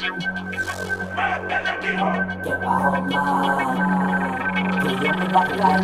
Que bajo más, que yo me bajo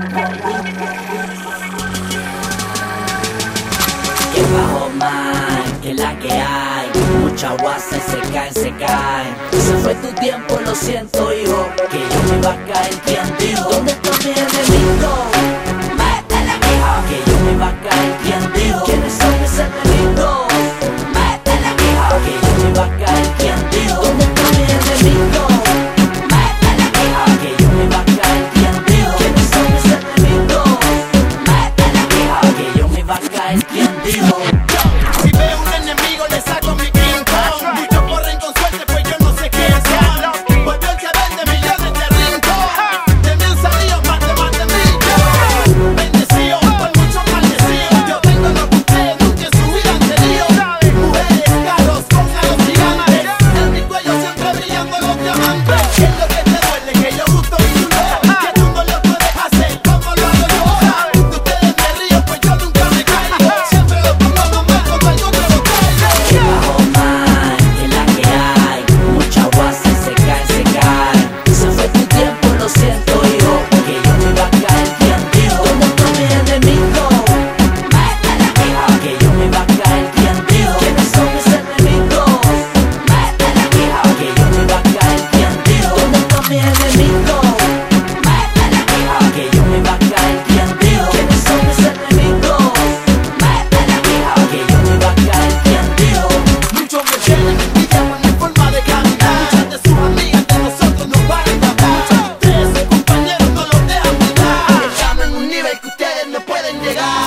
que bajo más, que la que hay. Mucha agua se caen, se caen. Se fue tu tiempo, lo siento, hijo. Que yo me iba a caer, ¿quién dijo? ¿Dónde está mi enemigo? Métele, mijo. Que yo me iba a caer, ¿quién dijo? ¿Quiénes son mis enemigos? Métele, mijo. Que yo me iba a caer, ¿quién dijo? ¿Dónde está mi enemigo? Métele, mijo. Que yo me iba a caer, ¿quién dijo? ¿Quiénes son mis enemigos? Métele, mijo. Que yo me iba a caer, ¿quién dijo? Si veo un enemigo le saco mi quinto. Muchos corren con suerte pues yo no sé quién son. Volvió el que vende millones de rincos. De mí han salido más de mil. Bendecido por muchos maldecidos. Yo tengo lo que ustedes nunca en su vida han tenido. Mujeres, carros, póngalos gigantes. En mi cuello siempre brillando los diamantes. ¿Qué es lo que te duele? Que yo gusto y tú no. Que tú no lo puedes hacer como lo hago yo. De ustedes me río pues yo nunca me caigo. Siempre lo pongo nomás cuando algo te lo traigo. Que bajo más, que la que hay. Mucha agua se caen, se caen. Se fue tu tiempo, lo siento, hijo. Que yo me iba a caer, ¿quién dijo? ¿Dónde está mi enemigo? Métele, mijo. Que yo me iba a caer, ¿quién dijo? ¿Quiénes son mis enemigos? Métele, mijo. Que yo me iba a caer, ¿quién dijo? ¿Dónde está mi enemigo? Métele, mijo. Que yo me iba a caer, ¿quién dijo? ¿Quiénes son mis enemigos? Métele, mijo. Que yo me iba a caer, ¿quién dijo? Muchos me tienen envidia por mi forma de caminar. Muchas de sus amigas de nosotros no paran de hablar. Muchos de ustedes, sus compañeros, no los dejan mirar. Estamos en un nivel que ustedes no pueden llegar.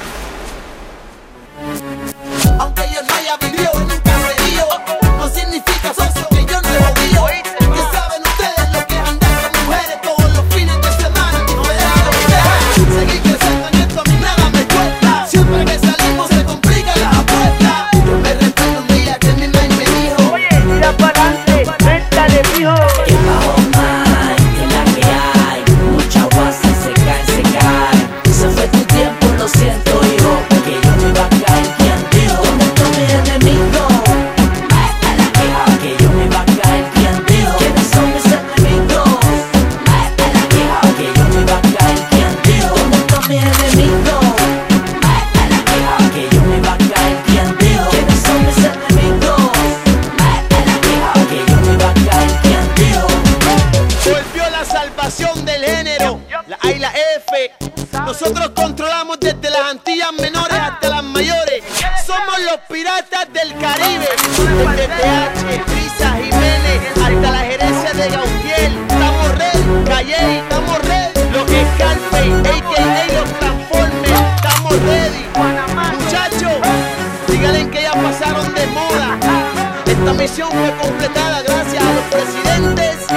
Aunque yo no haya vivido en un caserío, no significa socio que yo no he jodido. Que saben ustedes lo que es andar con mujeres todos los fines de semana. No me dejan seguir creciendo en esto, a mí nada me cuesta. Siempre que salimos se complica la apuesta. Yo me recuerdo un día que mi mamá me dijo: Oye, tira para adelante, métale, mijo. Que bajo más, que la que hay. Mucha agua se caen, se caen. Se fue tu tiempo, lo siento, hijo. Que yo me iba a caer, ¿quién dijo? ¿Dónde está mi enemigo? Métele, mijo. Que yo me iba a caer, ¿quién dijo? ¿Quiénes son mis enemigos? Métele, mijo. Que yo me iba a caer, ¿quién dijo? ¿Dónde está mi enemigo? Métele, mijo. Que yo me iba a caer, ¿quién dijo? ¿Quiénes son mis enemigos? Métele, mijo. Que yo me iba a caer, ¿quién dijo? volvió la salvación del género, la A y la F. Nosotros controlamos desde las Antillas menores hasta las mayores. Somos los piratas del Caribe. Desde TH, Brisa, Jiménez, hasta la gerencia de Gautier. Estamos ready, Calle, estamos ready. Lo que es Carpe, a.k.a. los Transformers. Estamos ready. Muchachos, díganle que ya pasaron de moda. Esta misión fue completada gracias a los presidentes